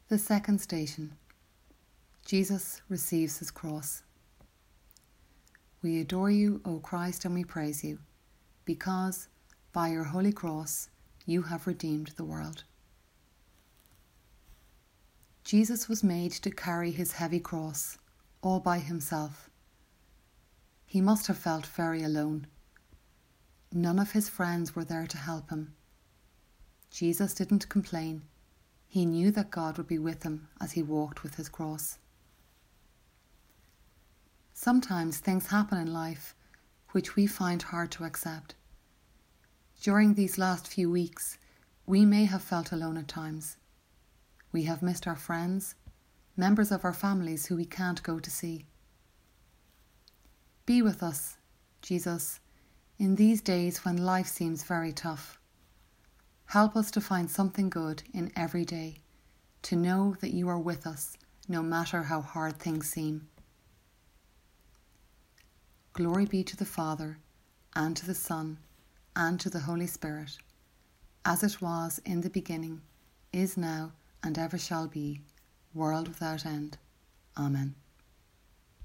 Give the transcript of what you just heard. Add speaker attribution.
Speaker 1: The second station. Jesus receives his cross. We adore you, O Christ, and we praise you, because by your holy cross you have redeemed the world. Jesus was made to carry his heavy cross all by himself. He must have felt very alone. None of his friends were there to help him. Jesus didn't complain. He knew that God would be with him as he walked with his cross. Sometimes things happen in life which we find hard to accept. During these last few weeks, we may have felt alone at times. We have missed our friends, members of our families who we can't go to see. Be with us, Jesus, in these days when life seems very tough. Help us to find something good in every day, to know that you are with us no matter how hard things seem. Glory be to the Father, and to the Son, and to the Holy Spirit, as it was in the beginning, is now, and ever shall be, world without end. Amen.